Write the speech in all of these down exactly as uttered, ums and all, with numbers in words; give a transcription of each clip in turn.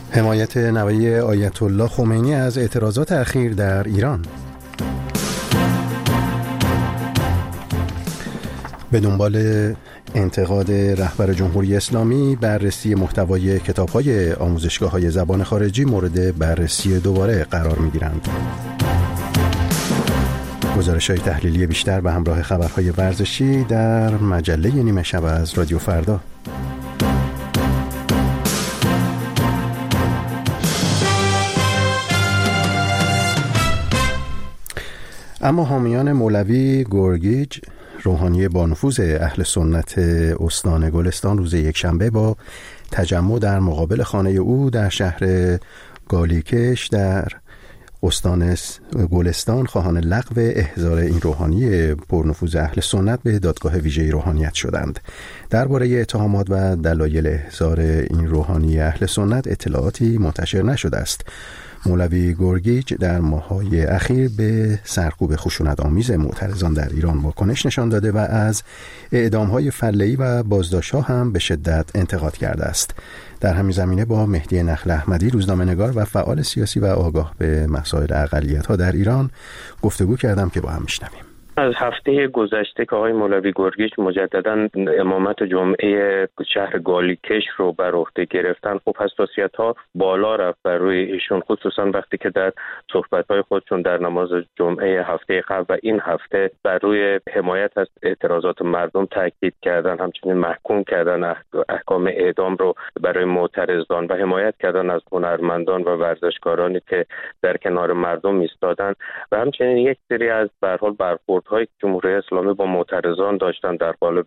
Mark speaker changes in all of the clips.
Speaker 1: حمایت نوای آیت الله خمینی از اعتراضات اخیر در ایران. به دنبال انتقاد رهبر جمهوری اسلامی، بررسی محتوای کتاب‌های آموزشگاه‌های زبان خارجی مورد بررسی دوباره قرار می‌گیرند. گزارش‌های تحلیلی بیشتر به همراه خبرهای ورزشی در مجله نیمه شب از رادیو فردا. اما حامیان مولوی گورگیج، روحانی با نفوذ اهل سنت استان گلستان، روز یکشنبه با تجمع در مقابل خانه او در شهر گالیکش در استان گلستان خواهان لغو احضار این روحانی پرنفوذ اهل سنت به دادگاه ویژه روحانیت شدند. درباره اتهامات و دلایل احضار این روحانی اهل سنت اطلاعاتی منتشر نشده است. مولوی گورگیج در ماه‌های اخیر به سرکوب خشونت‌آمیز معترضان در ایران واکنش نشان داده و از اعدام‌های فله‌ای و بازداشت‌ها هم به شدت انتقاد کرده است. در همین زمینه با مهدی نخل احمدی، روزنامه‌نگار و فعال سیاسی و آگاه به مسائل اقلیت‌ها در ایران گفتگو کردم که با هم میشنویم.
Speaker 2: از هفته گذشته که آقای مولوی گورگیج مجددا امامت جمعه شهر گالیکش رو بر عهده گرفتن، خب حساسیت‌ها بالا رفت بر روی ایشون، خصوصا وقتی که در صحبت‌های خودشون در نماز جمعه هفته قبل و این هفته بر روی حمایت از اعتراضات مردم تاکید کردن، همچنین محکوم کردن احکام اعدام رو برای معترضان و حمایت کردن از هنرمندان و ورزشکارانی که در کنار مردم ایستادن و همچنین یک سری از به هر حال برخورد های جمهوری اسلامی با معترضان داشتن در قالب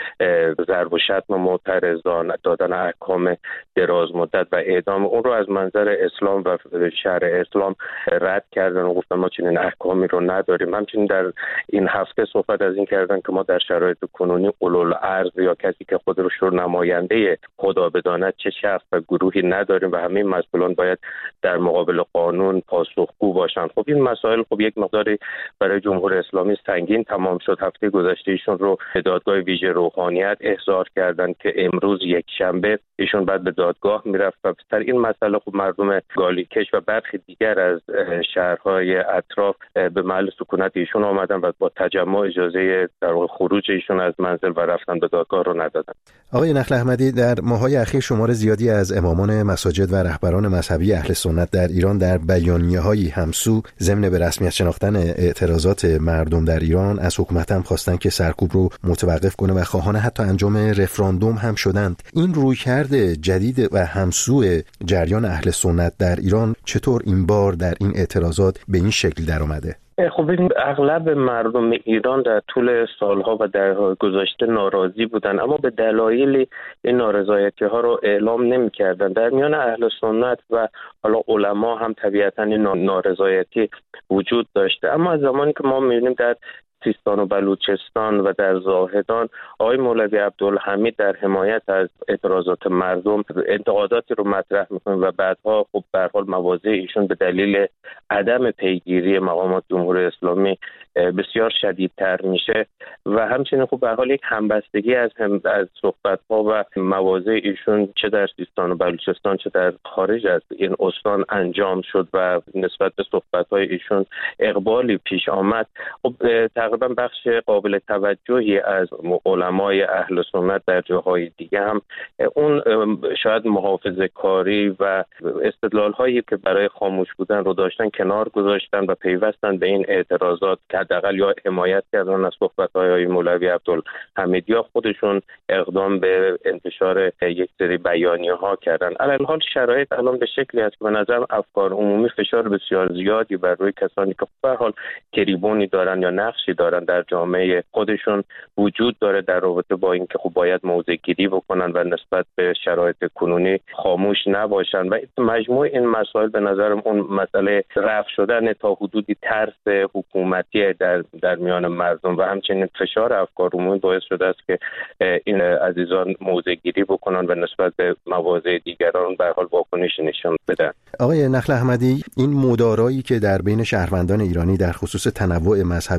Speaker 2: ضرب و شتم معترضان، دادن احکام دراز مدت و اعدام، اون رو از منظر اسلام و شرع اسلام رد کردن و گفتن ما چنین احکامی رو نداریم. همچنین در این هفته صحبت از این کردن که ما در شرایط کنونی اولوالعرض یا کسی که خود رو شور نماینده خدا بداند چه شخص و گروهی نداریم و همه مسئولان باید در مقابل قانون پاسخگو باشند. خب این مسائل خب یک مقداری برای جمهوری اسلامی سنگین تمام شد. هفته گذشته ایشون رو به دادگاه ویژه روحانیت احضار کردن که امروز یک شنبه ایشون بعد به دادگاه میرفت و سر این مسئله خب مردم گالیکش و برخی دیگر از شهرهای اطراف به محل سکونت ایشون آمدن و با تجمع اجازه در خروج ایشون از منزل و رفتن به دادگاه رو ندادن.
Speaker 1: آقای نخل احمدی، در ماه‌های اخیر شمار زیادی از امامان مساجد و رهبران مذهبی اهل سنت در ایران در بیانیه‌های همسو ضمن به رسمیت شناختن اعتراضات مردم در ایران از حکومت هم خواستن که سرکوب رو متوقف کنه و خواهان حتی انجام رفراندوم هم شدند. این رویکرد جدید و همسو جریان اهل سنت در ایران چطور این بار در این اعتراضات به این شکل در اومده؟
Speaker 2: خب اغلب مردم ایران در طول سالها و در گذشته ناراضی بودن، اما به دلایلی این نارضایتی ها رو اعلام نمی کردن. در میان اهل سنت و حالا علما هم طبیعتاً این نارضایتی وجود داشته، اما از زمانی که ما می‌بینیم در سیستان و بلوچستان و در زاهدان آقای مولوی عبدالحمید در حمایت از اعتراضات مردم انتقاداتی رو مطرح میکنه و بعدها خب به هر حال مواضع ایشون به دلیل عدم پیگیری مقامات جمهوری اسلامی بسیار شدیدتر میشه و همچنین خب به هر حال یک همبستگی از هم از صحبت‌ها و مواضع ایشون چه در سیستان و بلوچستان چه در خارج از این استان انجام شد و نسبت به صحبت‌های ایشون اقبالی پیش آمد. خب تقریبا بخش قابل توجهی از علمای اهل سنت در جاهای دیگه هم اون شاید محافظه کاری و استدلال هایی که برای خاموش بودن رو داشتن کنار گذاشتن و پیوستن به این اعتراضات که حداقل یا حمایت کردن از صحبت‌های مولوی عبدالحمید یا خودشون اقدام به انتشار یک سری بیانیه‌ها کردن. علاوه حال شرایط الان به شکلی است که به نظر افکار عمومی فشار بسیار زیادی بر روی کسانی که به هر حال تریبونی دارن یا نقشی دارن در جامعه خودشون وجود داره در رابطه با اینکه خب باید موضع گیری بکنن و نسبت به شرایط کنونی خاموش نباشن و مجموع این مسائل به نظرم اون مسئله رفع شدن تا حدودی ترس حکومتی در در میان مردم و همچنین فشار افکار عمومی باعث شده است که این عزیزان موضع گیری بکنن و نسبت به مواضع دیگران به هر حال واکنش نشون بدن.
Speaker 1: آقای نخل احمدی، این مدارایی که در بین شهروندان ایرانی در خصوص تنوع مذهبی وجود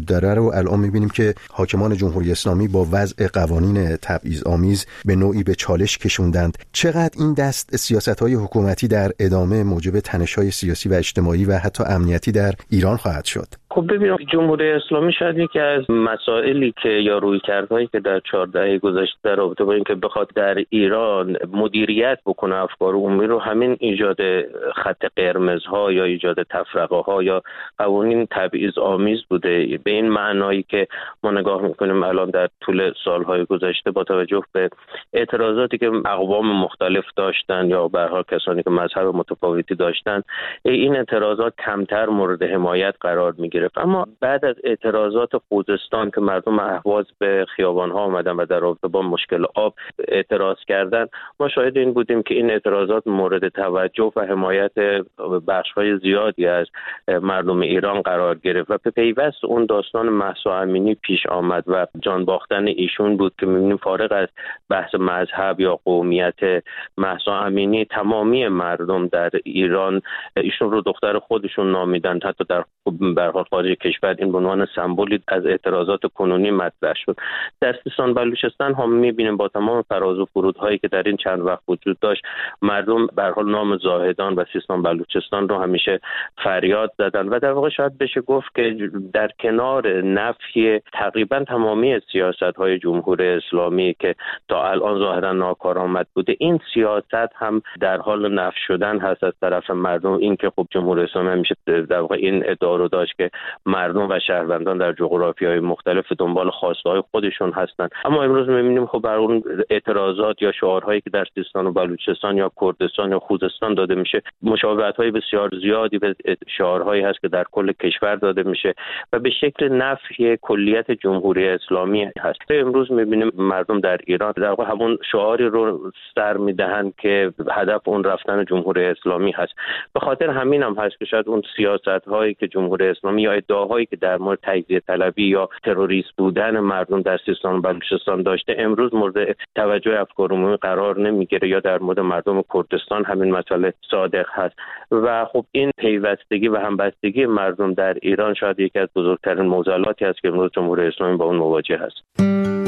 Speaker 1: داره رو الان می‌بینیم که حاکمان جمهوری اسلامی با وضع قوانین تبعیض‌آمیز به نوعی به چالش کشوندند. چقدر این دست سیاست‌های حکومتی در ادامه موجب تنش‌های سیاسی و اجتماعی و حتی امنیتی در ایران خواهد شد؟
Speaker 2: خب ببینم جمهوری اسلامی شاید یکی از مسائلی که یا رویکردهایی که در چهار دهه گذشته در رابطه با اینکه بخواد در ایران مدیریت بکنه افکار عمومی رو، همین ایجاد خط قرمزها یا ایجاد تفرقه‌ها یا قوانین تبعیض آمیز بوده. به این معنایی که ما نگاه میکنیم الان در طول سالهای گذشته با توجه به اعتراضاتی که اقوام مختلف داشتن یا به هر حال کسانی که مذهب متفاوتی داشتن، این اعتراضات کمتر مورد حمایت قرار میگیره. اما بعد از اعتراضات خوزستان که مردم اهواز به خیابان‌ها آمدن و در رابطه با مشکل آب اعتراض کردن، ما شاهد این بودیم که این اعتراضات مورد توجه و حمایت بخش‌های زیادی از مردم ایران قرار گرفت و به پیوست اون داستان مهسا امینی پیش آمد و جان باختن ایشون بود که می‌بینیم فارغ از بحث مذهب یا قومیت مهسا امینی، تمامی مردم در ایران ایشون رو دختر خودشون نامیدن. حتی در به خارج کشور این به عنوان سمبولی از اعتراضات کنونی مطرح شد. در سیستان بلوچستان هم می‌بینیم با تمام فراز و فرودهایی که در این چند وقت وجود داشت، مردم به هر حال نام زاهدان و سیستان بلوچستان رو همیشه فریاد زدن و در واقع شاید بشه گفت که در کنار نفی تقریبا تمامی سیاست‌های جمهوری اسلامی که تا الان ظاهرا ناکارآمد بوده، این سیاست هم در حال نفی شدن هست از طرف مردم. این که خب جمهوری اسلامی همیشه در واقع این ادعا رو داشت که مردم و شهروندان در جغرافی‌های مختلف دنبال خواسته‌های خودشون هستند، اما امروز می‌بینیم خب بر اون اعتراضات یا شعارهایی که در سیستان و بلوچستان یا کردستان یا خوزستان داده میشه مشابهت‌های بسیار زیادی به شعارهایی هست که در کل کشور داده میشه و به شکل نفی کلیت جمهوری اسلامی هست. امروز می‌بینیم مردم در ایران در واقع همون شعاری رو سر میدهند که هدف اون رفتن جمهوری اسلامی هست. به خاطر همین هم هست که شاید اون سیاست‌هایی که جمهوری اسلامی یا ادعاهایی که در مورد تجزیه طلبی یا تروریست بودن مردم در سیستان و بلوچستان داشته امروز مورد توجه افکار عمومی قرار نمیگیره، یا در مورد مردم کردستان همین مسئله صادق هست. و خب این پیوستگی و همبستگی مردم در ایران شاید یکی از بزرگترین معضلاتی است که امروز جمهوری اسلامی با اون مواجه است.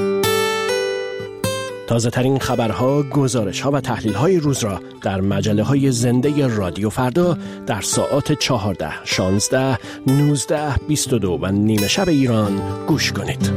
Speaker 3: تازه ترین خبرها، گزارش‌ها و تحلیل‌های روز را در مجله‌های زنده رادیو فردا در ساعات چهارده، شانزده، نوزده، بیست و دو و نیمه شب ایران گوش کنید.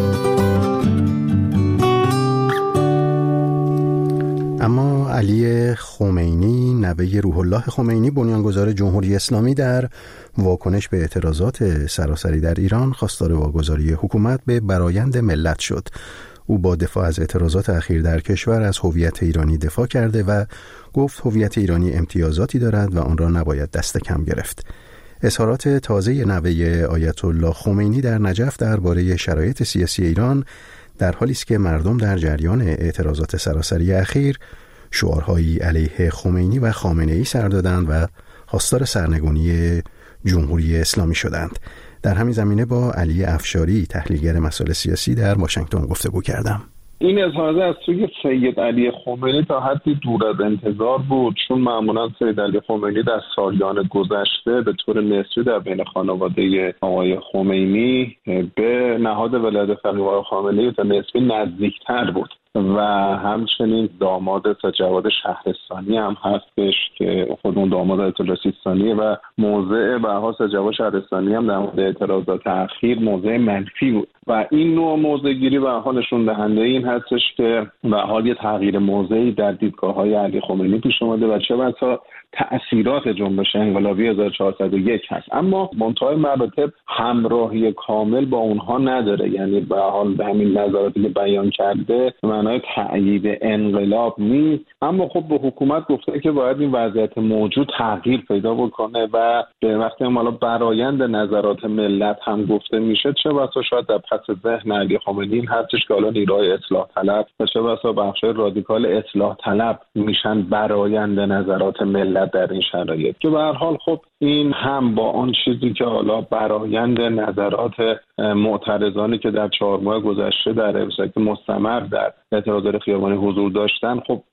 Speaker 1: اما علی خمینی، نوه روح الله خمینی بنیانگذار جمهوری اسلامی، در واکنش به اعتراضات سراسری در ایران خواستار واگذاری حکومت به برآیند ملت شد. او با دفاع از اعتراضات اخیر در کشور از هویت ایرانی دفاع کرده و گفت هویت ایرانی امتیازاتی دارد و آن را نباید دست کم گرفت. اظهارات تازه نوه آیت الله خمینی در نجف درباره شرایط سیاسی ایران در حالی است که مردم در جریان اعتراضات سراسری اخیر شعارهایی علیه خمینی و خامنه‌ای سر دادند و خواستار سرنگونی جمهوری اسلامی شدند. در همین زمینه با علی افشاری، تحلیلگر مسائل سیاسی، در واشنگتن گفتگو کردم.
Speaker 4: این اظهارات از سوی سید علی خمینی تا حدی دور از انتظار بود، چون معمولا سید علی خمینی در سالیان گذشته به طور نسبی در بین خانواده آقای خمینی به نهاد ولایت فقیه آقای خامنه‌ای تا نسبی نزدیکتر بود و همچنین داماد سجاد شهرستانی هم هستش که خود اون داماد آیت الله سیستانیه و موضع بهار سجاد شهرستانی هم در مورد اعتراضات اخیر موضع منفی بود و این نوع موضع گیری به حال نشون دهنده این هستش که به حال یه تغییر موضعی در دیدگاه‌های علی خمینی پیش اومده و چه بسا تأثیرات جنبش انقلابی هزار و چهارصد و یک هست، اما منتهای مراتب همراهی کامل با اونها نداره. یعنی به حال به همین نظراتی که بیان کرده معنای تأیید انقلاب نیست، اما خب به حکومت گفته که باید این وضعیت موجود تغییر پیدا بکنه و به وقتی هم حالا برآیند نظرات ملت هم گفته میشه، چه بسا شاید در پس ذهن علی خمینی این هستش که حالا نیروهای اصلاح طلب و چه بسا بخشای رادیکال اصلاح طلب میشن برآیند نظرات ملت در این شرایط، که به هر حال خب این هم با آن چیزی که حالا برآیند نظرات معترضانی که در چهار ماه گذشته در ارساک مستمر در اعتراضات خیابانی حضور داشتن، خب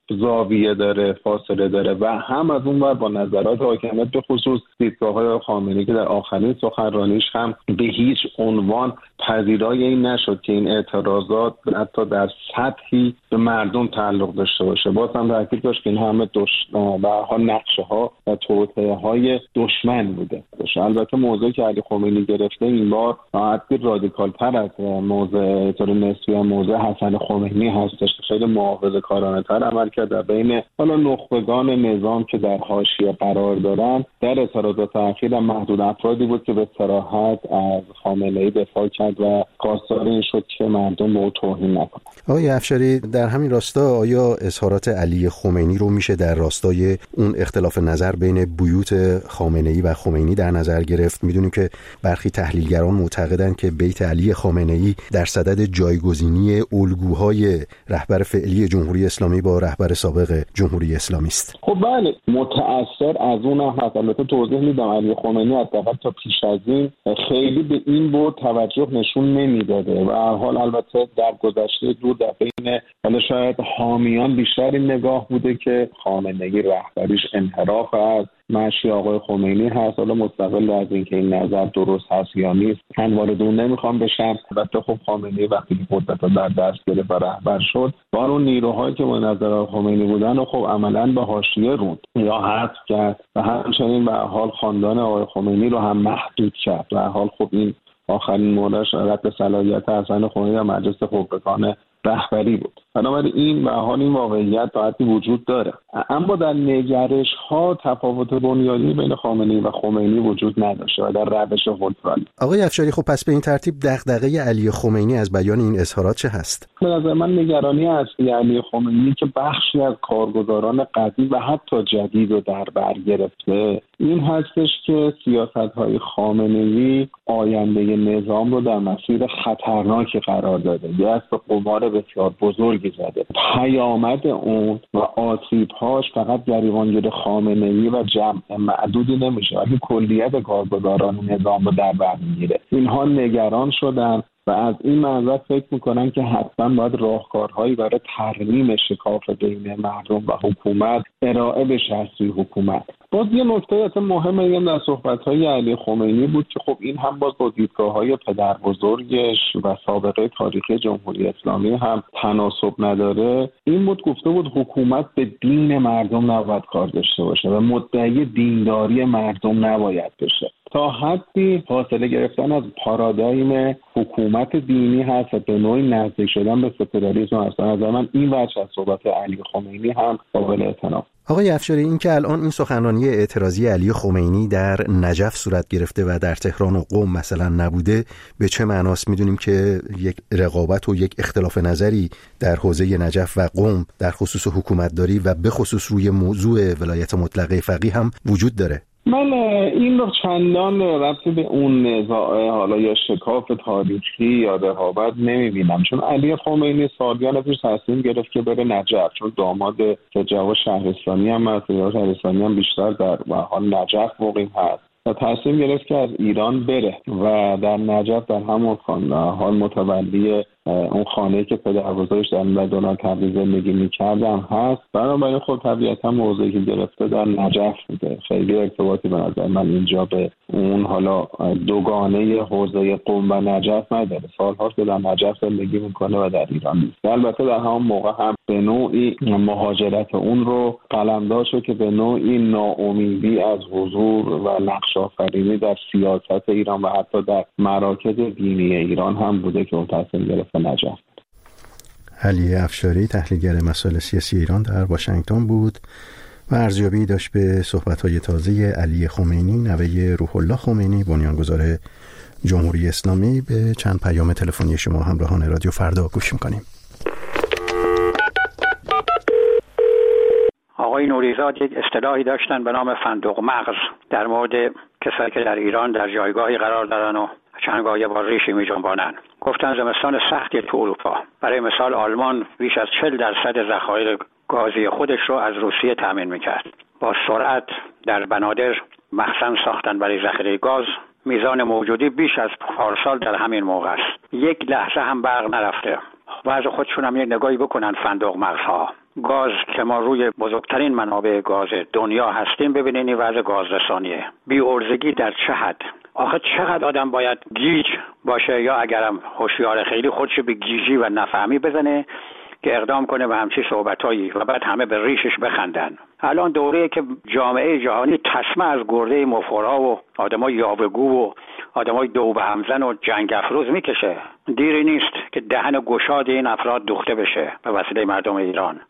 Speaker 4: زاویه داره، فاصله داره و هم از اون ور با نظرات حاکمیت به خصوص دیدگاه‌های خامنه‌ای که در آخرین سخنرانیش هم به هیچ عنوان پذیرای این نشد که این اعتراضات حتی در سطحی به مردم تعلق داشته باشه. باز هم تاکید داشت که این همه دشمن و ها نقشه ها و توطئه های دشمن بوده. البته موضوعی که علی خمینی گرفته این بار حتی رادیکال تر از موضوع طور نسبی موضوع حسن خمینی هستش که خیلی محافظه‌کارانه تر عمل کرده بین حالا نخبگان نظام که در حاشیه قرار دارن. در اعتراضات اخیر محدود افرادی بود که به صراحت از خامنه‌ای دفاع کرد و خواستار این شد که مردم به او توهین نکنند.
Speaker 1: آقای افشاری، در همین راستا آیا اظهارات علی خمینی رو میشه در راستای اون اختلاف نظر بین بیوت خامنه‌ای و خمینی در نظر گرفت؟ میدونیم که برخی تحلیلگران معتقدند که بیت علی خامنه‌ای در صدد جایگزینی الگوهای رهبر فعلی جمهوری اسلامی با رهبر سابق جمهوری اسلامی است.
Speaker 4: خب بله، متأثر از اون هم هست. البته توضیح میدم علی خمینی حداقل تا پیش از این خیلی به این بود توجه نشون نمیداده و هر حال البته در گذشته دور در بین حالا شاید حامیان بیشتر این نگاه بوده که خامنه‌ای رهبریش انحراف از مشی آقای خمینی هست. حالا مستقل از اینکه این نظر درست هست یا نیست من وارد اون نمیخوام بشم. البته خب خامنه‌ای وقتی که قدرت در دست گرفت و رهبر شد با اون نیروهایی که با نظر خمینی بودن و خب عملاً به حاشیه روند یا حذف کرد و همچنین به حال خاندان آقای خمینی رو هم محدود کرد. و حال خب این آخرین موردش رد صلاحیت حسن خمینی در مجلس خبرگان رهبری بود. بنابراین این و حال این واقعیت تا حدی وجود داره، اما در نگرش ها تفاوت بنیادی بین خامنه‌ای و خمینی وجود نداشته و در روش حکمرانی.
Speaker 1: آقای افشاری، خب پس به این ترتیب دغدغه علی خمینی از بیان این اظهارات چه هست؟
Speaker 4: به نظر من نگرانی اصلی علی خمینی که بخشی از کارگزاران قدیم و حتی جدید رو در بر گرفته این هستش که سیاست‌های خامنه‌ای آینده نظام رو در مسیر خطرناکی قرار داده. یه از به قمار بسیار بزرگی زده. پیامد اون و آسیب‌هاش فقط گریبانگیر خامنه‌ای و جمع معدودی نمیشه، ولی کلیت کارگزاران نظام رو در بر میگیره. اینها نگران شدن و از این منظر فکر میکنن که حتما باید راهکارهایی برای ترمیم شکاف بین مردم و حکومت ارائه بشه از سوی حکومت. باز یه نکته اصلا مهمه این در صحبت‌های علی خمینی بود که خب این هم باز با دیدگاه‌های پدر بزرگش و سابقه تاریخی جمهوری اسلامی هم تناسب نداره. این بود گفته بود حکومت به دین مردم نباید کار داشته باشه و مدعی دینداری مردم نباید بشه. تا حدی فاصله گرفتن از پارادایم حکومت دینی هست و به نوعی نزدیک شدن به سکولاریسم هست. از من این وجه از صحبت علی خمینی هم قابل احترام.
Speaker 1: آقای افشاری، این که الان این سخنرانی اعتراضی علی خمینی در نجف صورت گرفته و در تهران و قم مثلا نبوده به چه معناست؟ میدونیم که یک رقابت و یک اختلاف نظری در حوزه نجف و قم در خصوص حکومتداری و به خصوص روی موضوع ولایت مطلقه فقیه هم وجود داره.
Speaker 4: من این رو چندان ربطی به اون نزاع حالا یا شکاف تاریخی یا رقابت نمیبینم، چون علی خمینی سالیان پیش تصمیم گرفت که بره نجف، چون داماد جواد شهرستانی هم هست یا شهرستانی هم بیشتر در حال نجف مقیم هست و تصمیم گرفت که از ایران بره و در نجف در همون حال متولی اون خانه‌ای که پدر بزرگش در دوران تبریز زندگی می‌کردم هست. بنابراین خود طبیعتا موضوعی که گرفته در نجف بوده، خیلی ارتباطی به نظر من اینجا به اون حالا دوگانه حوزه قم و نجف نداره. سال‌هاست که در نجف زندگی می‌کنه و در ایران نیست. البته در همون موقع هم به نوعی مهاجرت اون رو قلمداد شد که به نوعی ناامیدی از حضور و نقش آفرینی در سیاست ایران و حتی در مراکز دینی ایران هم بوده که اون تصمیم گرفت نجف.
Speaker 1: علی افشاری، تحلیلگر مسائل سیاسی ایران، در واشنگتن بود و ارزیابی داشت به صحبت‌های تازه علی خمینی، نوه روح الله خمینی، بنیانگذار جمهوری اسلامی. به چند پیام تلفنی شما همراهان رادیو فردا گوش می‌کنیم.
Speaker 5: آقای نوریزاد یک اصطلاحی داشتن به نام فندق مغز در مورد کسایی که در ایران در جایگاهی قرار دارن و چنگایه با ریشی می جنبانن. گفتن زمستان سختی تو اروپا. برای مثال آلمان بیش از چهل درصد ذخایر گازی خودش رو از روسیه تامین میکرد. با سرعت در بنادر مخزن ساختن برای ذخیره گاز. میزان موجودی بیش از پارسال در همین موقع است. یک لحظه هم برق نرفته. بعض خودشون هم یک نگاهی بکنن فندق مغزها. گاز که ما روی بزرگترین منابع گاز دنیا هستیم، ببینین این وضع گاز رسانیه، بی ارزگی در چه حد. آخه چقدر آدم باید گیج باشه یا اگرم هوشیار خیلی خودشو به گیجی و نفهمی بزنه که اقدام کنه به همچین صحبتایی و بعد همه به ریشش بخندن. الان دوره‌ای که جامعه جهانی تسمه از گرده مفخورها و آدمای یاوه‌گو و آدمای دو به همزن و جنگ افروز میکشه. دیری نیست که دهن گشاد این افراد دوخته بشه به وسیله مردم ایران.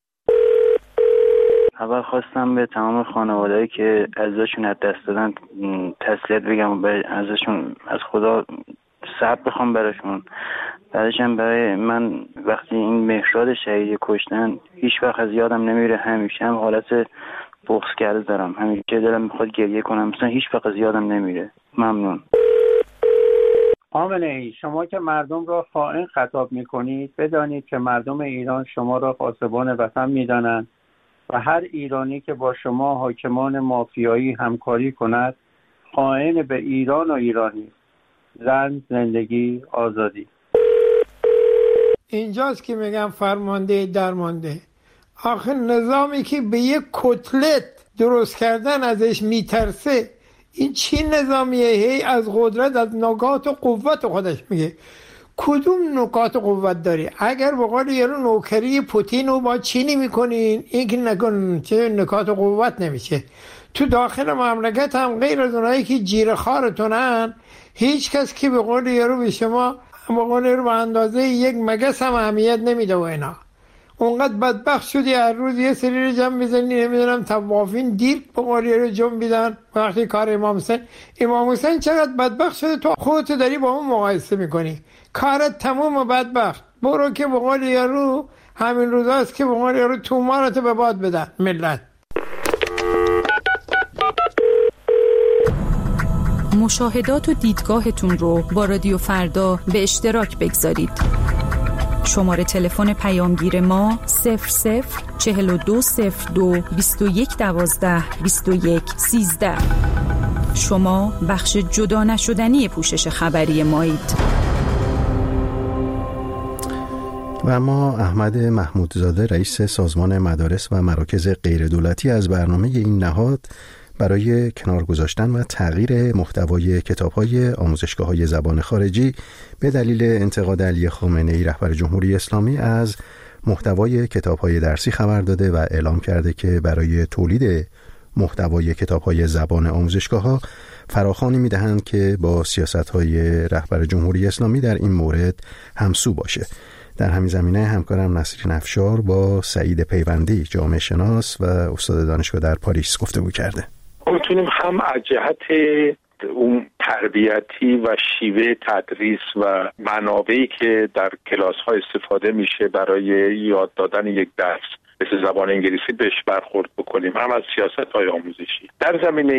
Speaker 6: اول خواستم به تمام خانواده‌ای که عزیزشون از دست دادن تسلیت بگم، به ازشون از خدا صبر بخوام براشون. بعدش هم برای من وقتی این مهراد شهیدی کشتن هیچ وقت از یادم نمیره، همیشه هم حالت بغض کرده دارم، همیشه دلم میخواد گریه کنم، مثلا هیچ وقت از یادم نمیره. ممنون.
Speaker 7: خامنه‌ای، شما که مردم را خائن خطاب میکنید، بدانید که مردم ایران شما را پاسبان وطن میدانند و هر ایرانی که با شما حاکمان مافیایی همکاری کند خائن به ایران و ایرانی. زن، زندگی، آزادی.
Speaker 8: اینجاست که میگم فرمانده درمانده. آخه نظامی که به یک کتلت درست کردن ازش میترسه، این چی نظامیه؟ هی از قدرت، از نکات و قوت خودش میگه. کدوم نکات قوت داری؟ اگر به قول یارو نوکری پوتین رو با چینی میکنین، این که نکن چه نکات قوت نمیشه. تو داخل مملکت هم غیر از اونایی که جیر خارتونن، هیچ کس که به قول یارو به شما به قول یارو به اندازه یک مگس هم اهمیت نمیده و اینا. اونقدر بدبخت شدی هر روز یه سری رو جمع میزنی، نمیدونم توافین دیر به قول یارو جمع بیدن وقتی کار امام حسین. امام حسین چقدر بدبخت شده تو خودتو داری با اون مقایسه میکنی. کارت تموم و بدبخت. برو که به قول یارو همین روزاست که به قول یارو تومانتو به باد بدن ملت.
Speaker 9: مشاهدات و دیدگاهتون رو با رادیو فردا به اشتراک بگذارید. شماره تلفن پیامگیر ما صفر صفر چهل و دو صفر دو بیست و یک دوازده بیست و یک سیزده. شما بخش جدا نشدنی پوشش خبری مایید.
Speaker 1: و ما احمد محمودزاده رئیس سازمان مدارس و مراکز غیردولتی از برنامه این نهاد برای کنار گذاشتن و تغییر محتوای کتاب‌های آموزشگاه‌های زبان خارجی به دلیل انتقاد علی خامنه‌ای رهبر جمهوری اسلامی از محتوای کتاب‌های درسی خبر داده و اعلام کرده که برای تولید محتوای کتاب‌های زبان آموزشگاه‌ها فراخوانی می‌دهند که با سیاست‌های رهبر جمهوری اسلامی در این مورد همسو باشه. در همین زمینه همکارم نصرین افشار با سعید پیوندی جامعه شناس و استاد دانشگاه در پاریس گفتگو کرده.
Speaker 10: میتونیم هم از جهت اون تربیتی و شیوه تدریس و منابعی که در کلاس‌ها استفاده میشه برای یاد دادن یک درس مثل زبان انگلیسی بهش برخورد بکنیم، هم از سیاست‌های آموزشی. در زمینه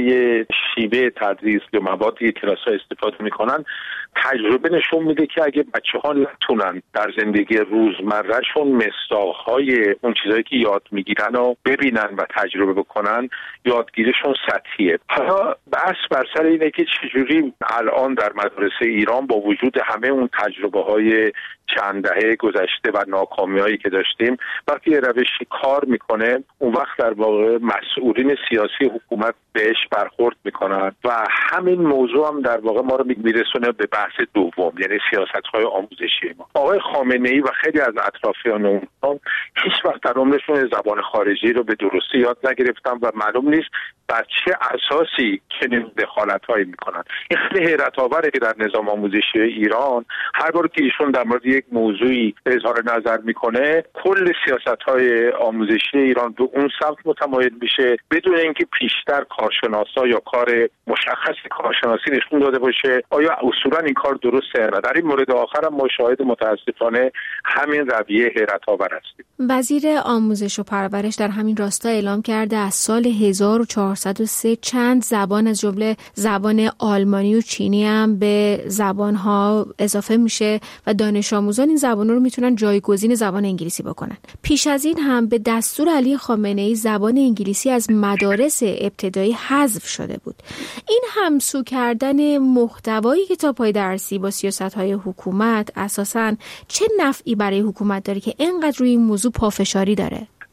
Speaker 10: شیوه تدریس یا موادی که کلاس‌ها استفاده میکنن، تجربه نشون میده که اگه بچه‌ها نتونن در زندگی روزمرهشون مصداق‌های اون چیزایی که یاد میگیرن رو ببینن و تجربه بکنن، یادگیریشون سطحیه. حالا بحث بر سر اینه که چجوری الان در مدارس ایران با وجود همه اون تجربه‌های چند دهه گذشته و ناکامی‌هایی که داشتیم، وقتی روشی کار میکنه، اون وقت در واقع مسئولین سیاسی حکومت بهش برخورد میکنن و همین موضوع هم در واقع ما رو میرسونه به بحث دوم، یعنی سیاست‌های آموزشی ما. آقای خامنه‌ای و خیلی از اطرافیان اون هیچ وقت در عمرشون زبان خارجی رو به درستی یاد نگرفتن و معلوم نیست بر چه اساسی چنین دخالت‌هایی میکنن. این خیلی حیرت آوره که در نظام آموزشی ایران هر بار که ایشون در مورد یک موضوعی اظهار نظر میکنه، کل سیاست‌های آموزشی ایران به اون سمت متمایل میشه بدون اینکه پیشتر کارشناسا یا کار مشخص کارشناسی نشون داده باشه آیا اصولا این کار درسته. و در این مورد آخر هم ما شاهد متاسفانه همین رویه حیرت آور هستیم.
Speaker 11: وزیر آموزش و پرورش در همین راستا اعلام کرده از سال هزار و چهارصد و سه چند زبان از جمله زبان آلمانی و چینی هم به زبان‌ها اضافه میشه و دانش آموزان این زبان‌ها رو میتونن جایگزین زبان انگلیسی بکنن. پیش از این هم به دستور علی خامنه‌ای زبان انگلیسی از مدارس ابتدایی حذف شده بود. این همسو کردن محتوای کتاب‌های درسی با سیاست‌های حکومت اساساً چه نفعی برای حکومت داره که اینقدر روی این موضوع پافشاری داره؟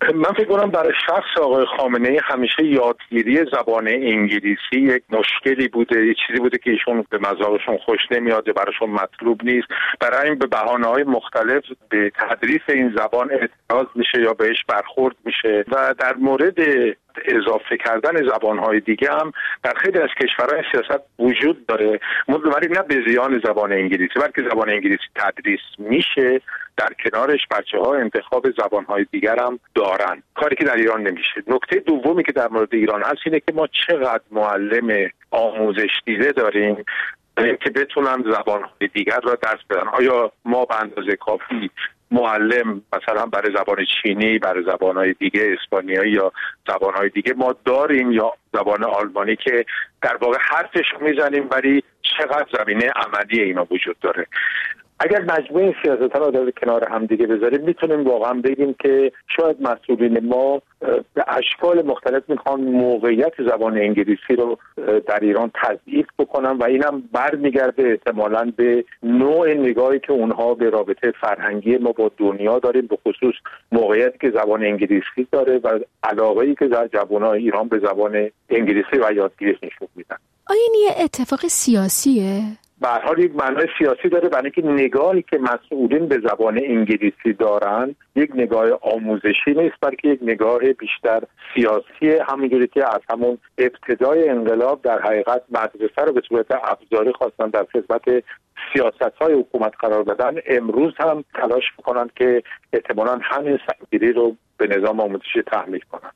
Speaker 10: من فکر کنم برای شخص آقای خامنه‌ای همیشه یادگیری زبان انگلیسی یک مشکلی بوده، یک چیزی بوده که ایشون به مذاقشون خوش نمیاد، براشون مطلوب نیست. برای این به بهانه‌های مختلف به تدریس این زبان اعتراض میشه یا بهش برخورد میشه و در مورد اضافه کردن زبان‌های دیگه هم در خیلی از کشورهای سیاست وجود داره. ولی نه به زیان زبان انگلیسی، بلکه زبان انگلیسی تدریس میشه، در کنارش بچه‌ها انتخاب زبان‌های دیگر هم دارن، کاری که در ایران نمیشه. نکته دومی که در مورد ایران هست اینه که ما چقدر معلم آموزش دیده داریم که بتونن زبان‌های دیگر را درس بدن. آیا ما به اندازه کافی معلم مثلا برای زبان چینی، برای زبان‌های دیگه، اسپانیایی یا زبان‌های دیگه ما داریم، یا زبان آلمانی که در واقع حرفش میزنیم ولی چقدر زمینه عملی اینا وجود داره؟ اگر مجموعه این سیاست‌ها رو در کنار هم دیگه بذاریم میتونیم واقعا بگیم که شاید مسئولین ما به اشکال مختلف میخوان موقعیت زبان انگلیسی رو در ایران تضعیف بکنن و اینم برمیگرده احتمالاً به نوع نگاهی که اونها به رابطه فرهنگی ما با دنیا داریم، به خصوص موقعیتی که زبان انگلیسی داره و علاقه‌ای که در جوانای ایران به زبان انگلیسی و یادگیریش نشون میدن.
Speaker 11: آیا این یه اتفاق سیاسیه؟
Speaker 10: به هر حال یک معنای سیاسی داره، برای اینکه نگاهی که مسئولین به زبان انگلیسی دارن یک نگاه آموزشی نیست، بلکه یک نگاه بیشتر سیاسی. همونجوری که از همون ابتدای انقلاب در حقیقت مدرسه رو به صورت ابزاری خواستن در خدمت سیاست‌های حکومت قرار بدن، امروز هم تلاش می‌کنن که احتمالاً همین سنگیری رو به نظام آموزشی تحمیل کنن.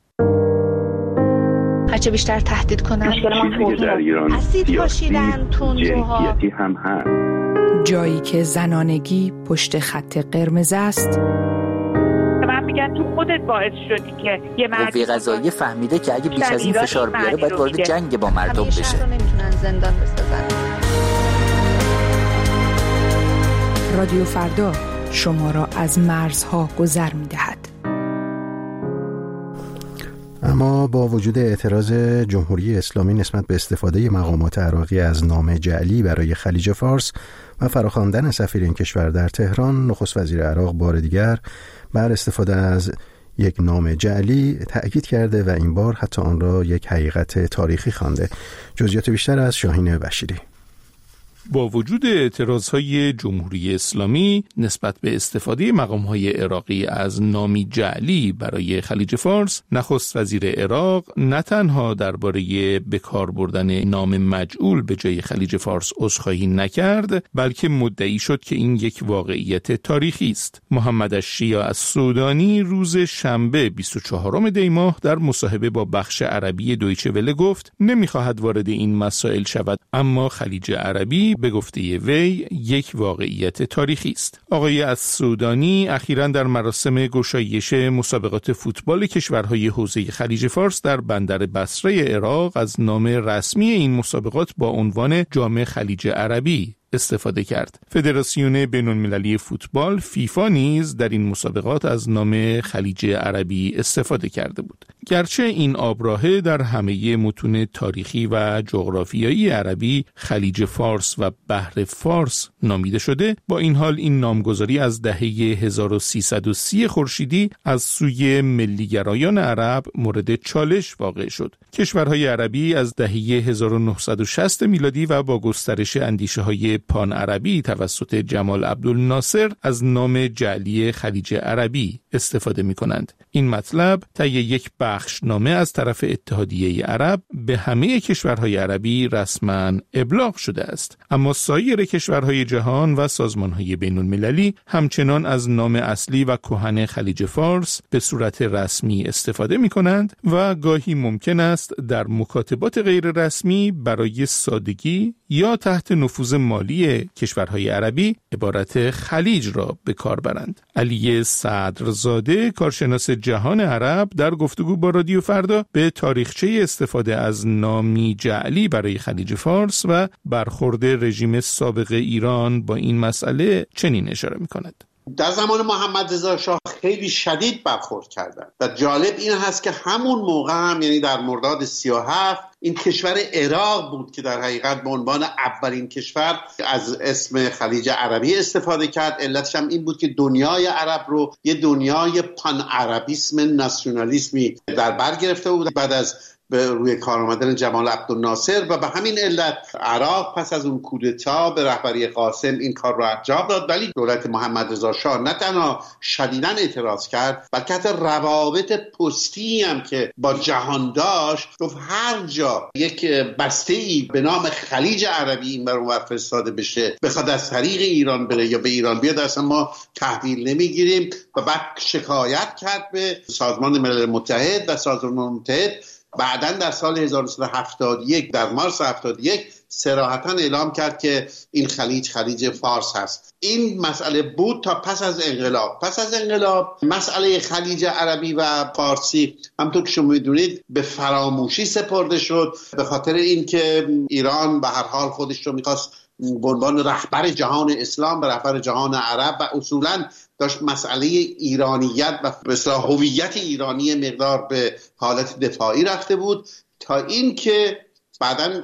Speaker 12: هرچه بیشتر تهدید کنن
Speaker 13: مشکل ما توهین
Speaker 12: اسید پاشیدن، تندروها
Speaker 13: هم هست.
Speaker 14: جایی که زنانگی پشت خط قرمز است.
Speaker 15: من میگن تو خودت باعث شدی که یه مردی
Speaker 16: قوه قضاییه فهمیده که اگه بیش از این فشار بیاره باید وارد جنگ با مردم بشه.
Speaker 12: شهر رو نمیتونن زندان بسازن.
Speaker 14: رادیو فردا شما را از مرزها گذر میدهد.
Speaker 1: اما با وجود اعتراض جمهوری اسلامی نسبت به استفاده مقامات عراقی از نام جعلی برای خلیج فارس و فراخواندن سفیر این کشور در تهران، نخست وزیر عراق بار دیگر بر استفاده از یک نام جعلی تأکید کرده و این بار حتی آن را یک حقیقت تاریخی خوانده. جزئیات بیشتر از شاهین بشیری.
Speaker 17: با وجود اعتراضهای جمهوری اسلامی نسبت به استفاده مقامهای عراقی از نامی جعلی برای خلیج فارس، نخست وزیر عراق نه تنها درباره به کار بردن نام مجعول به جای خلیج فارس عذرخواهی نکرد، بلکه مدعی شد که این یک واقعیت تاریخی است. محمد الشیعه السودانی روز شنبه بیست و چهارم دی ماه در مصاحبه با بخش عربی دویچه وله گفت نمی‌خواهد وارد این مسائل شود، اما خلیج عربی به گفته وی یک واقعیت تاریخی است. آقای السودانی اخیراً در مراسم گشایش مسابقات فوتبال کشورهای حوزه خلیج فارس در بندر بصره عراق از نام رسمی این مسابقات با عنوان جام خلیج عربی استفاده کرد. فدراسیون بین‌المللی فوتبال فیفا نیز در این مسابقات از نام خلیج عربی استفاده کرده بود. گرچه این آبراهه در همه متون تاریخی و جغرافیایی عربی خلیج فارس و بحر فارس نامیده شده، با این حال این نامگذاری از دهه هزار و سیصد و سی خورشیدی از سوی ملیگرایان عرب مورد چالش واقع شد. کشورهای عربی از دهه هزار و نهصد و شصت میلادی و با گسترش اندیشه‌های پان عربی توسط جمال عبدالناصر از نام جعلی خلیج عربی استفاده می کنند. این مطلب طی یک بخشنامه از طرف اتحادیه عرب به همه کشورهای عربی رسما ابلاغ شده است، اما سایر کشورهای جهان و سازمانهای بین المللی همچنان از نام اصلی و کهن خلیج فارس به صورت رسمی استفاده می کنند و گاهی ممکن است در مکاتبات غیر رسمی برای سادگی یا تحت نفوذ مالی کشورهای عربی عبارت خلیج را به کار برند. علی صدرزاده، کارشناس جهان عرب، در گفتگو با رادیو فردا به تاریخچه استفاده از نامی جعلی برای خلیج فارس و برخورد رژیم سابق ایران با این مسئله چنین اشاره می‌کند.
Speaker 18: در زمان محمد رضا شاه خیلی شدید برخورد کردند و جالب این هست که همون موقع هم، یعنی در مرداد سی و هفت، این کشور عراق بود که در حقیقت به عنوان اولین کشور از اسم خلیج عربی استفاده کرد. علتش هم این بود که دنیای عرب رو یه دنیای پان عربیسم ناسیونالیسمی در بر گرفته بود بعد از به روی کار آمدن جمال عبدالناصر و به همین علت عراق پس از اون کودتا به رهبری قاسم این کار رو انجام داد. ولی دولت محمد رضا شاه نه تنها شدیداً اعتراض کرد، بلکه حتی روابط پستی هم که با جهان داشت، گفت هر جا یک بسته‌ای به نام خلیج عربی این برون فرستاده بشه بخواد از طریق ایران بره یا به ایران بیاد، اصلا ما تحویل نمیگیریم. و بعد شکایت کرد به سازمان ملل متحد و سازمان ملل متحد بعداً در سال هزار و نهصد و هفتاد و یک در مارس هفتاد و یک صراحتاً اعلام کرد که این خلیج خلیج فارس هست. این مسئله بود تا پس از انقلاب. پس از انقلاب مسئله خلیج عربی و فارسی همونطور که شما میدونید به فراموشی سپرده شد، به خاطر اینکه ایران به هر حال خودش رو میخواست به عنوان رهبر جهان اسلام، به رهبر جهان عرب، و اصولاً داشت مسئله ایرانیت و به اصطلاح هویت ایرانی مقدار به حالت دفاعی رفته بود، تا اینکه بعداً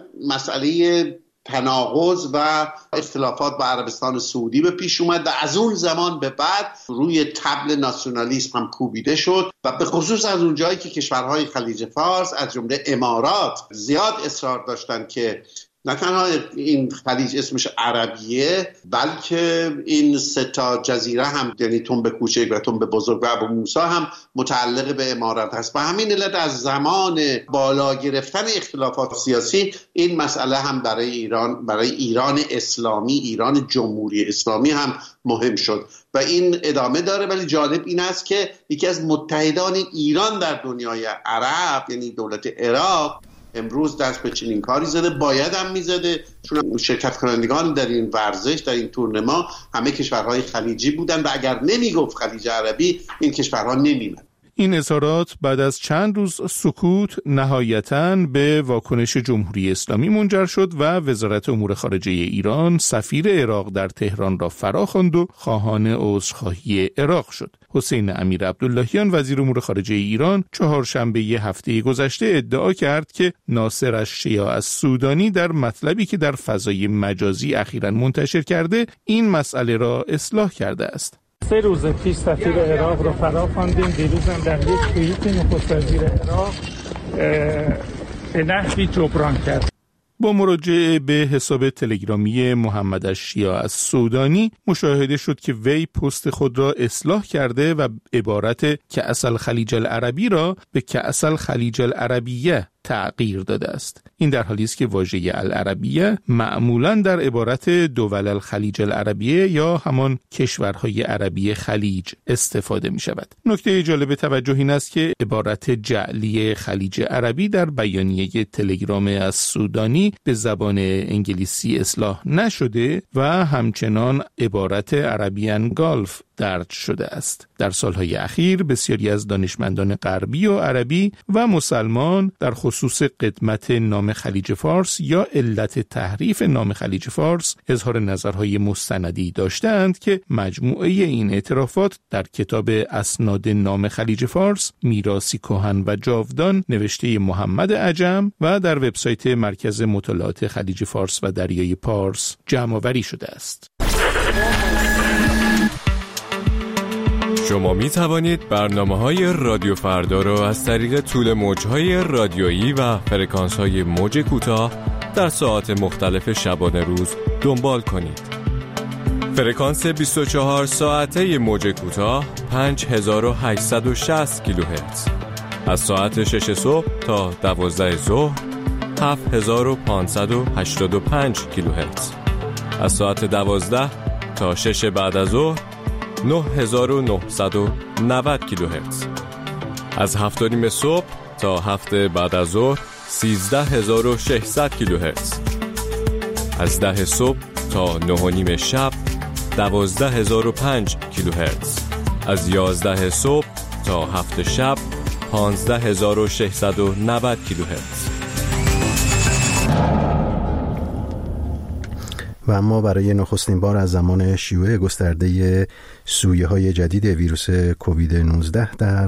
Speaker 18: مسئله تناقض و اختلافات با عربستان سعودی به پیش اومد و از اون زمان به بعد روی طبل ناسیونالیسم هم کوبیده شد و به خصوص از اون جایی که کشورهای خلیج فارس از جمله امارات زیاد اصرار داشتن که نه تنها این خلیج اسمش عربیه، بلکه این سه تا جزیره هم، یعنی تنب کوچک و تنب بزرگ و ابو موسی هم متعلق به امارات هست. و همین علت از زمان بالا گرفتن اختلافات سیاسی این مسئله هم برای ایران، برای ایران اسلامی، ایران جمهوری اسلامی هم مهم شد و این ادامه داره. ولی جالب این است که یکی از متحدان ایران در دنیای عرب، یعنی دولت عراق، امروز دست به چنین کاری زده، باید هم میزده، چون شرکت کنندگان در این ورزش، در این تورنما همه کشورهای خلیجی بودن و اگر نمیگفت خلیج عربی این کشورها نمیمد.
Speaker 17: این اظهارات بعد از چند روز سکوت نهایتاً به واکنش جمهوری اسلامی منجر شد و وزارت امور خارجه ایران سفیر عراق در تهران را فراخواند و خواهان عذرخواهی عراق شد. حسین امیر عبداللهیان وزیر امور خارجه ایران چهارشنبه هفته گذشته ادعا کرد که ناصر الشیعة السودانی در مطلبی که در فضای مجازی اخیراً منتشر کرده این مسئله را اصلاح کرده است.
Speaker 19: سه روز پیش سفیر عراق رو فرا خواندیم. دیروز هم در یک توییت نخست وزیر عراق به نحوی جبران کرد.
Speaker 17: با مراجعه به حساب تلگرامی محمد الشیعة السودانی مشاهده شد که وی پست خود را اصلاح کرده و عبارت کأس الخلیج العربی را به کأس الخلیج العربیه تغییر داده است. این در حالی است که واژه العربیه معمولاً در عبارت دول الخلیج العربیه یا همان کشورهای عربی خلیج استفاده می شود. نکته جالب توجه این است که عبارت جعلی خلیج عربی در بیانیه تلگرام از سودانی به زبان انگلیسی اصلاح نشده و همچنان عبارت عربیان گالف درج شده است. در سالهای اخیر بسیاری از دانشمندان غربی و عربی و مسلمان در خصوص قدمت نام خلیج فارس یا علت تحریف نام خلیج فارس اظهار نظرهای مستندی داشتند که مجموعه این اعترافات در کتاب اسناد نام خلیج فارس میراثی کهن و جاودان نوشته محمد عجم و در وبسایت مرکز مطالعات خلیج فارس و دریای پارس جمع آوری شده است.
Speaker 20: شما می توانید برنامه‌های رادیو فردا را از طریق طول موج‌های رادیویی و فرکانس‌های موج کوتاه در ساعات مختلف شبانه روز دنبال کنید. فرکانس بیست و چهار ساعته موج کوتاه پنج هزار و هشتصد و شصت کیلوهرتز از ساعت شش صبح تا دوازده ظهر هفت هزار و پانصد و هشتاد و پنج کیلوهرتز از ساعت دوازده تا شش بعد از ظهر نه هزار و نهصد و نود کیلوهرتز از هفت و نیم صبح تا هفت بعد از ظهر سیزده هزار و ششصد کیلوهرتز از ده صبح تا نه و نیم شب دوازده هزار و پنج کیلوهرتز از یازده صبح تا هفت شب پانزده هزار و ششصد و نود کیلوهرتز.
Speaker 1: و اما برای نخستین بار از زمان شیوع گسترده سویه‌های جدید ویروس کووید نوزده در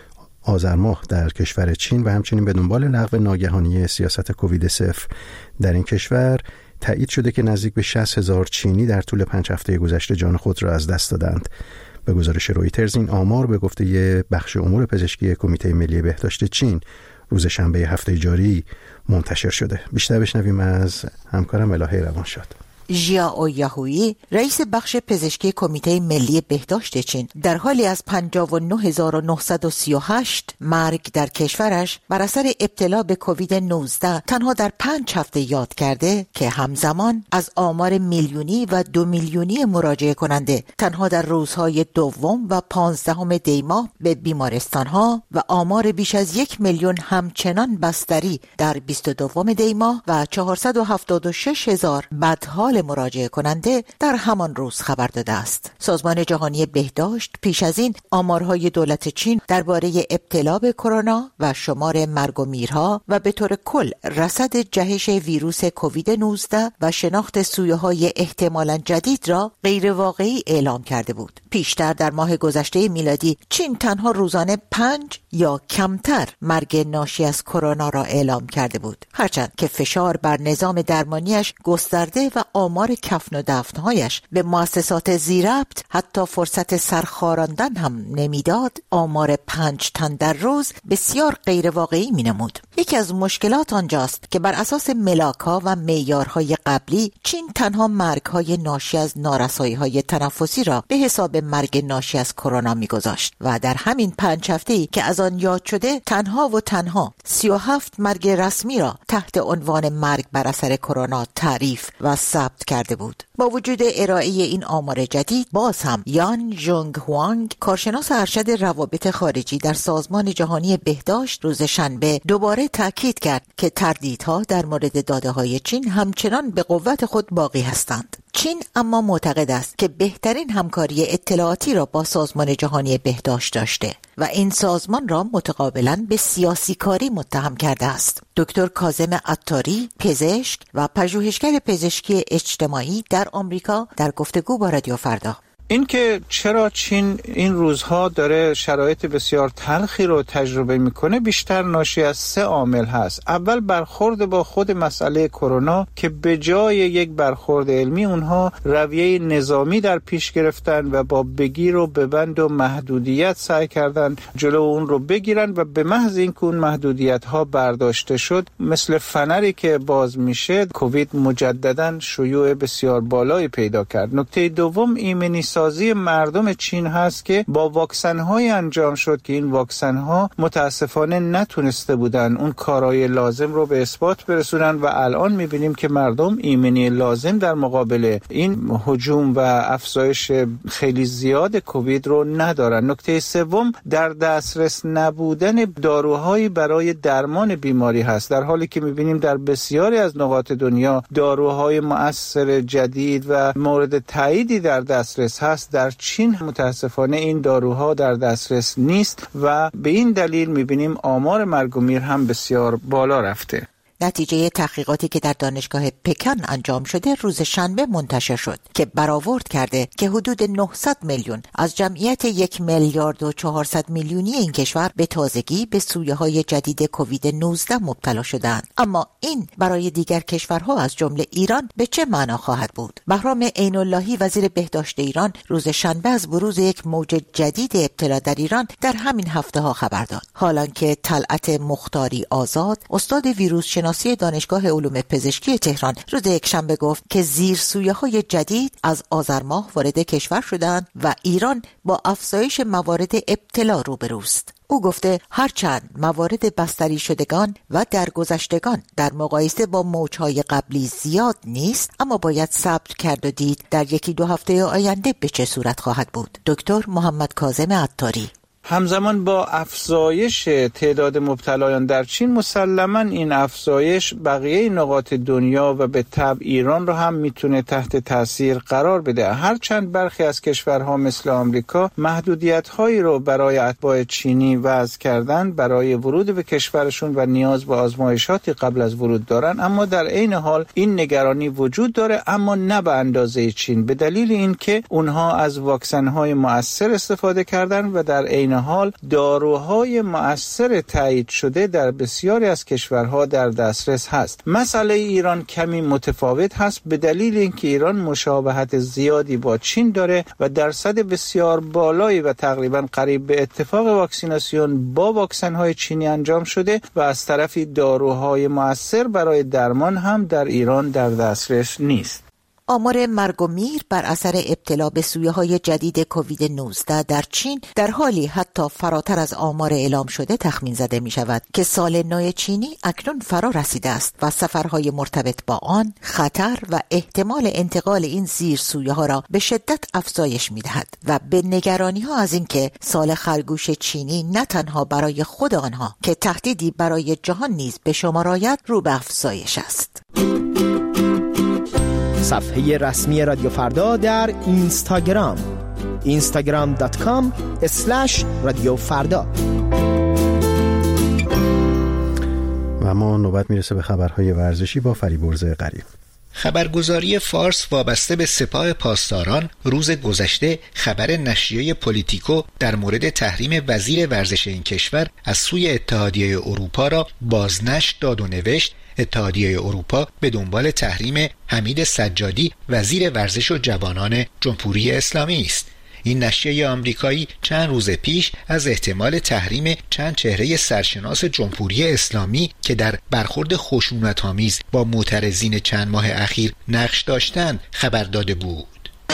Speaker 1: آذر ماه در کشور چین و همچنین به دنبال لغو ناگهانی سیاست کووید صفر در این کشور، تایید شده که نزدیک به شصت هزار چینی در طول پنج هفته گذشته جان خود را از دست دادند. به گزارش رویترز این آمار به گفته بخش امور پزشکی کمیته ملی بهداشت چین روز شنبه هفته جاری منتشر شده. بیشتر بشنویم از همکارم الهه روانشاد.
Speaker 21: ژیائو یاهویی، رئیس بخش پزشکی کمیته ملی بهداشت چین، در حالی از پنجاه و نه هزار و نهصد و سی و هشت مرگ در کشورش بر اثر ابتلا به کووید نوزده تنها در پنج هفته یاد کرده که همزمان از آمار میلیونی و دو میلیونی مراجعه کننده تنها در روزهای دوم و پانزدهم دی ماه به بیمارستانها و آمار بیش از یک میلیون همچنان بستری در بیست و دوم دی ماه و چهارصد و هفتاد و شش هزار بدحال مراجعه کننده در همان روز خبر داده است. سازمان جهانی بهداشت پیش از این آمارهای دولت چین درباره ابتلا به کرونا و شمار مرگ و میرها و به طور کل رصد جهش ویروس کووید نوزده و شناخت سویه‌های احتمالاً جدید را غیر واقعی اعلام کرده بود. پیشتر در ماه گذشته میلادی چین تنها روزانه پنج یا کمتر مرگ ناشی از کرونا را اعلام کرده بود، هرچند که فشار بر نظام درمانیش گسترده و آمار کفن و دفنهایش به مؤسسات ذی‌ربط حتی فرصت سرخاراندن هم نمیداد. آمار پنج تن در روز بسیار غیر واقعی می نمود. یکی از مشکلات آنجاست که بر اساس ملاک‌ها و معیارهای قبلی چین تنها مرگ‌های ناشی از نارسایی‌های تنفسی را به حساب مرگ ناشی از کرونا می‌گذاشت و در همین پنج هفته‌ای که از آن یاد شده تنها و تنها سی و هفت مرگ رسمی را تحت عنوان مرگ بر اثر کرونا تعریف و ثبت کرده بود. با وجود ارائه این آمار جدید، باز هم یان ژونگ هوانگ، کارشناس ارشد روابط خارجی در سازمان جهانی بهداشت، روز شنبه دوباره تاکید کرد که تردیدها در مورد داده‌های چین همچنان به قوت خود باقی هستند. چین اما معتقد است که بهترین همکاری اطلاعاتی را با سازمان جهانی بهداشت داشته و این سازمان را متقابلا به سیاسی کاری متهم کرده است. دکتر کاظم عطاری، پزشک و پژوهشگر پزشکی اجتماعی در آمریکا، در گفتگو با رادیو فردا
Speaker 7: این که چرا چین این روزها داره شرایط بسیار تلخی رو تجربه میکنه بیشتر ناشی از سه عامل هست. اول برخورد با خود مسئله کرونا که به جای یک برخورد علمی اونها رویه نظامی در پیش گرفتن و با بگیر و ببند و محدودیت سعی کردن جلو اون رو بگیرن و به محض اینکه اون محدودیت ها برداشته شد، مثل فنری که باز میشه، کووید مجددا شیوع بسیار بالایی پیدا کرد. نکته دوم ایمنی سازی مردم چین هست که با واکسن های انجام شد که این واکسن ها متاسفانه نتونسته بودن اون کارهای لازم رو به اثبات برسونن و الان میبینیم که مردم ایمنی لازم در مقابل این هجوم و افزایش خیلی زیاد کووید رو ندارن. نکته سوم در دسترس نبودن داروهایی برای درمان بیماری هست، در حالی که میبینیم در بسیاری از نقاط دنیا داروهای مؤثر جدید و مورد تاییدی در دسترس هست. در چین متاسفانه این داروها در دسترس نیست و به این دلیل میبینیم آمار مرگ و میر هم بسیار بالا رفته.
Speaker 21: نتیجه تحقیقاتی که در دانشگاه پکن انجام شده روز شنبه منتشر شد که برآورد کرده که حدود نهصد میلیون از جمعیت یک میلیارد و چهارصد میلیونی این کشور به تازگی به سویه‌های جدید کووید نوزده مبتلا شدند. اما این برای دیگر کشورها از جمله ایران به چه معنا خواهد بود؟ بهرام عین اللهی، وزیر بهداشت ایران، روز شنبه از بروز یک موج جدید ابتلا در ایران در همین هفته ها خبر داد. حالانکه طلعت مختاری آزاد، استاد ویروس شناسی دانشگاه علوم پزشکی تهران، روز یکشنبه گفت که زیرسویه‌های جدید از آذر ماه وارد کشور شدند و ایران با افزایش موارد ابتلا روبروست. او گفته هرچند موارد بستری شدگان و درگذشتگان در مقایسه با موجهای قبلی زیاد نیست، اما باید صبر کرد و دید در یکی دو هفته آینده به چه صورت خواهد بود. دکتر محمد کاظم عطاری:
Speaker 7: همزمان با افزایش تعداد مبتلایان در چین مسلماً این افزایش بقیه نقاط دنیا و به تبع ایران را هم میتونه تحت تاثیر قرار بده. هرچند برخی از کشورها مثل آمریکا محدودیت‌هایی رو برای اتباع چینی وضع کردن برای ورود به کشورشون و نیاز به آزمایشاتی قبل از ورود دارن، اما در عین حال این نگرانی وجود داره، اما نه به اندازه چین، به دلیل اینکه اونها از واکسن‌های مؤثر استفاده کردن و در عین حال داروهای مؤثر تایید شده در بسیاری از کشورها در دسترس هست. مسئله ایران کمی متفاوت هست به دلیل اینکه ایران مشابهت زیادی با چین داره و درصد بسیار بالایی و تقریبا قریب به اتفاق واکسیناسیون با واکسن‌های چینی انجام شده و از طرفی داروهای مؤثر برای درمان هم در ایران در دسترس نیست.
Speaker 21: آمار مرگ و میر بر اثر ابتلا به سویه‌های جدید کووید نوزده در چین در حالی حتی فراتر از آمار اعلام شده تخمین زده می شود که سال نو چینی اکنون فرا رسیده است و سفرهای مرتبط با آن خطر و احتمال انتقال این زیر سویه‌ها را به شدت افزایش می دهد و به نگرانی‌ها از اینکه سال خرگوش چینی نه تنها برای خود آنها که تهدیدی برای جهان نیز به شمار آید رو به افزایش است.
Speaker 3: صفحه رسمی رادیو فردا در اینستاگرام اینستاگرام دات کام اسلش رادیو فردا.
Speaker 1: و ما نوبت میرسه به خبرهای ورزشی با فریبرز غریب.
Speaker 2: خبرگزاری فارس وابسته به سپاه پاسداران روز گذشته خبر نشریه پلیتیکو در مورد تحریم وزیر ورزش این کشور از سوی اتحادیه اروپا را بازنشر داد و نوشت اتحادیه اروپا به دنبال تحریم حمید سجادی وزیر ورزش و جوانان جمهوری اسلامی است. این نشریه آمریکایی چند روز پیش از احتمال تحریم چند چهره سرشناس جمهوری اسلامی که در برخورد خشونت‌آمیز با معترضین چند ماه اخیر نقش داشتند خبر داده بود.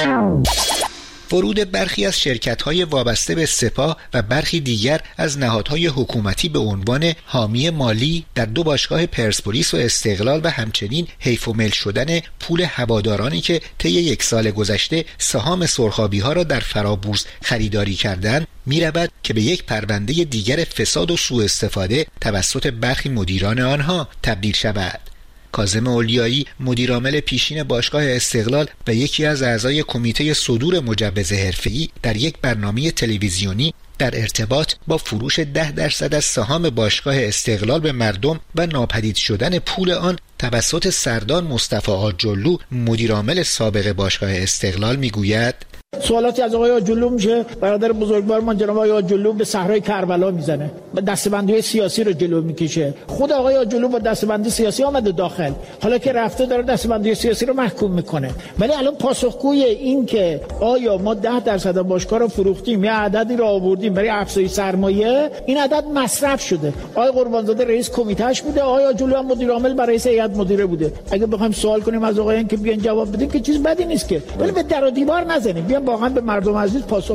Speaker 2: ورود برخی از شرکت‌های وابسته به سپاه و برخی دیگر از نهادهای حکومتی به عنوان حامی مالی در دو باشگاه پرسپولیس و استقلال و همچنین حیف و مل شدن پول هوادارانی که طی یک سال گذشته سهام سرخابی‌ها را در فرابورس خریداری کردند می‌رود که به یک پرونده دیگر فساد و سوء استفاده توسط برخی مدیران آنها تبدیل شود. کاظم اولیایی مدیرعامل پیشین باشگاه استقلال و یکی از اعضای کمیته صدور مجوز حرفه‌ای در یک برنامه تلویزیونی در ارتباط با فروش ده درصد از سهام باشگاه استقلال به مردم و ناپدید شدن پول آن توسط سردار مصطفی آجلو مدیرعامل سابق باشگاه استقلال میگوید:
Speaker 22: سوالاتی از آقای آجلو میشه. برادر بزرگوارمان جناب آقای آجلو به صحرای کربلا میزنه، دستبندی سیاسی رو جلو میکشه. خود آقای آجلو با دستبندی سیاسی آمده داخل، حالا که رفته داره دستبندی سیاسی رو محکوم میکنه. ولی الان پاسخگوی این که آیا ما ده درصد باشگاه رو فروختیم یا عددی رو آوردیم برای افزایش سرمایه، این عدد مصرف شده. آقای قربانزاده رئیس کمیتهش بوده، آقای آجلو هم مدیر عامل برای رئیس هیئت مدیره بوده. اگه بخوایم سوال کنیم از آقایان که بیان جواب بدیم که چیز بدی نیست که، ولی به در و دیوار نزنیم، واقعا به مردم عزیز پاسخ.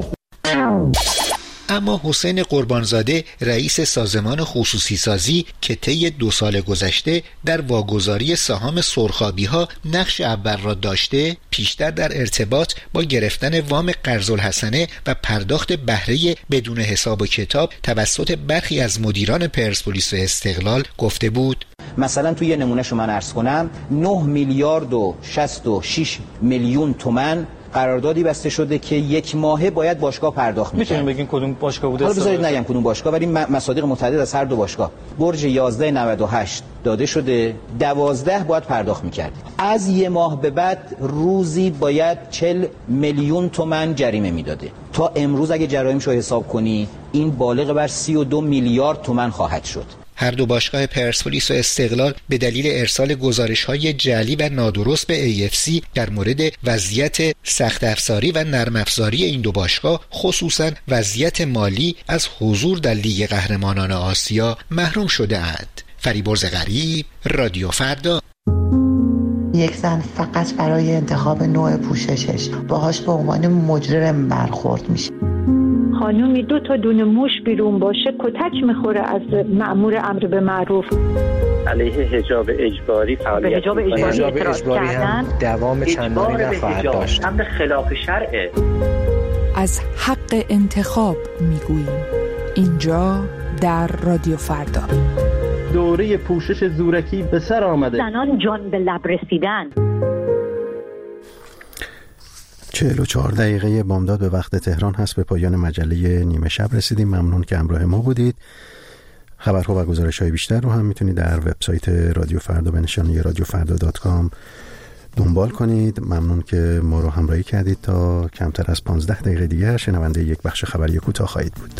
Speaker 2: اما حسین قربانزاده رئیس سازمان خصوصی سازی که طی دو سال گذشته در واگذاری سهام سرخابی‌ها نقش اول را داشته، پیشتر در ارتباط با گرفتن وام قرض‌الحسنه و پرداخت بهره بدون حساب و کتاب توسط برخی از مدیران پرسپولیس و استقلال گفته بود.
Speaker 23: مثلا توی یه نمونه شما عرض کنم، نه میلیارد و شصت و شش میلیون تومان قراردادی بسته شده که یک ماهه باید باشگاه پرداخت می‌کنه.
Speaker 24: می‌تونیم بگین کدوم باشگاه بوده؟
Speaker 23: حالا بذارید نگم کدوم باشگاه، ولی مصادیق متعدد از هر دو باشگاه. برج یازده نود و هشت داده شده، دوازده باید پرداخت می‌کرد. از یه ماه به بعد روزی باید چهل میلیون تومان جریمه میداده. تا امروز اگه جرایمشو حساب کنی این بالغ بر سی و دو میلیارد تومان خواهد شد.
Speaker 2: هر دو باشگاه پرسپولیس و استقلال به دلیل ارسال گزارش‌های جعلی و نادرست به ای اف سی در مورد وضعیت سخت افزاری و نرم افزاری این دو باشگاه، خصوصاً وضعیت مالی، از حضور در لیگ قهرمانان آسیا محروم شده اند. فریبرز غریب، رادیو فردا.
Speaker 25: یک زن فقط برای انتخاب نوع پوششش باهاش به عنوان مجرم برخورد میشه.
Speaker 26: خانومی دو تا دونه موش بیرون باشه کتک میخوره از مأمور امر به معروف.
Speaker 27: علیه حجاب اجباری فعالیت
Speaker 26: حجاب اجباری,
Speaker 27: حجاب
Speaker 26: اجباری هم
Speaker 27: دوام چندانی نخواهد داشت. امر خلاف شرعه.
Speaker 14: از حق انتخاب میگوییم. اینجا در رادیو فردا.
Speaker 4: دوره پوشش زورکی به سر آمده.
Speaker 26: زنان جان به لب رسیدن.
Speaker 1: چهل و چهار دقیقه بامداد به وقت تهران هست. به پایان مجله نیمه شب رسیدیم. ممنون که همراه ما بودید. خبرها و گزارش‌های بیشتر رو هم میتونید در وبسایت رادیو فردا به نشانی رادیو فردا دات کام دنبال کنید. ممنون که ما رو همراهی کردید. تا کمتر از پانزده دقیقه دیگر شنونده یک بخش خبری کوتاه خواهید بود.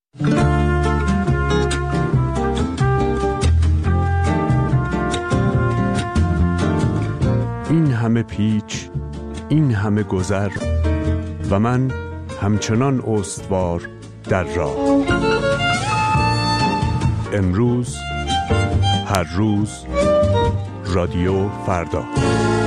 Speaker 5: این همه پیچ، این همه گذر و من همچنان استوار در راه. امروز، هر روز، رادیو فردا.